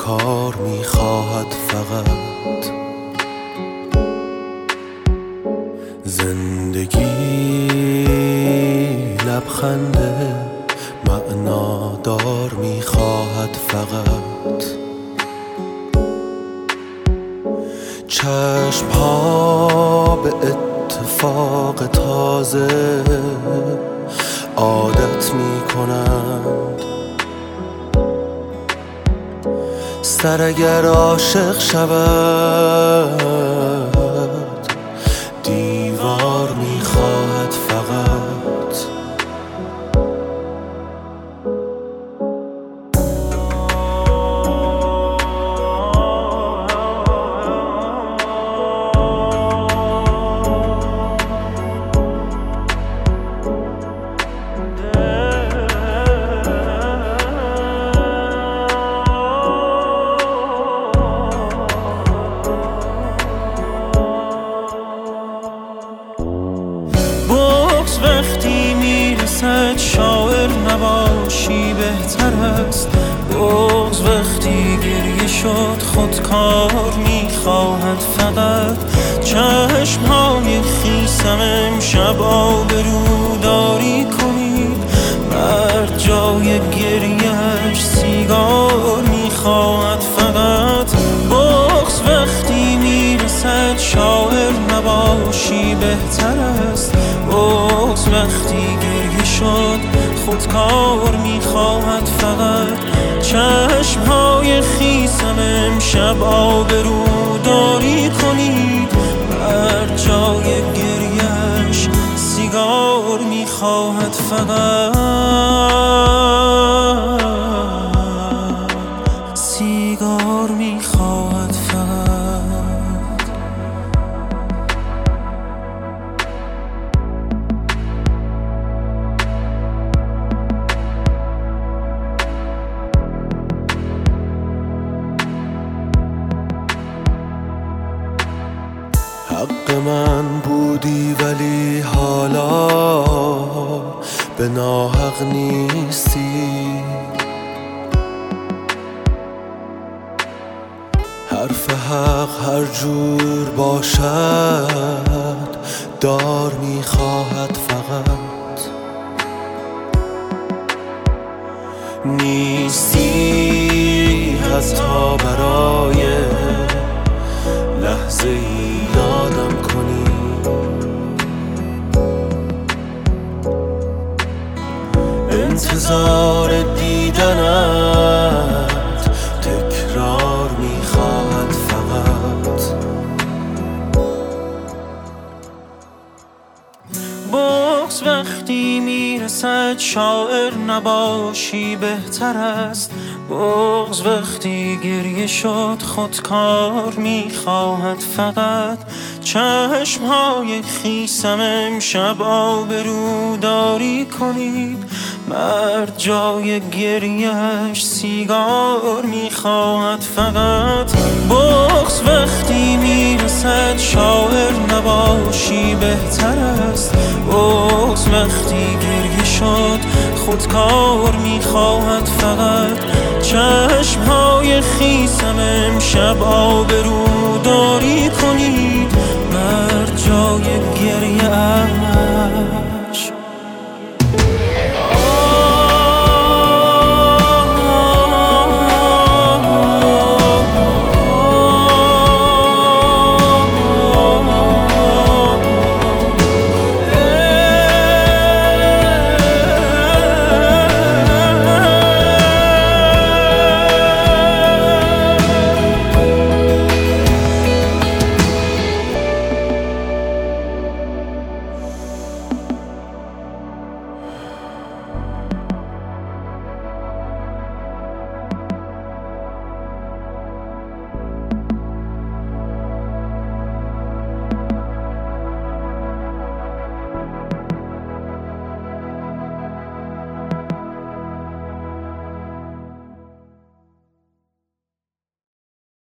کار میخواهد فقط زندگی لبخنده معنادار میخواهد فقط چشم‌ها به اتفاق تازه عادت میکنند سر اگر عاشق شود دیوار میخواهد فقط وقتی میرسد شاعر نباشی بهتر است بغض وقتی گریه شد خودکار میخواهد فقط چشمهای خیسم امشب آبروداری کنید مرد جای گریهش سیگار میخواهد فقط بغض وقتی میرسد شاعر نباشی بهتر است بغض وقتی گریه شد خودکار میخواهد فقط چشمهای خیسم امشب آبروداری کنید بر جای گریهش سیگار میخواهد فقط سیگار میخواهد فقط حق من بودی ولی حالا به ناحق نیستی حرف حق هر جور باشد دار میخواهد فقط نیستی حتی برای لحظه ای یادم کنی انتظار دیدنت تکرار میخواهد فقط بغض وقتی میرسد شاعر نباشی بهتر است بغض وقتی گریه شد خودکار میخواهد فقط چشمهای خیسم امشب آبروداری کنید مرد جای گریهش سیگار میخواهد فقط بغض وقتی میرسد شاعر نباشی بهتر است بغض وقتی گریه شد خودکار میخواهد فقط چشمهای خیسم امشب آبرو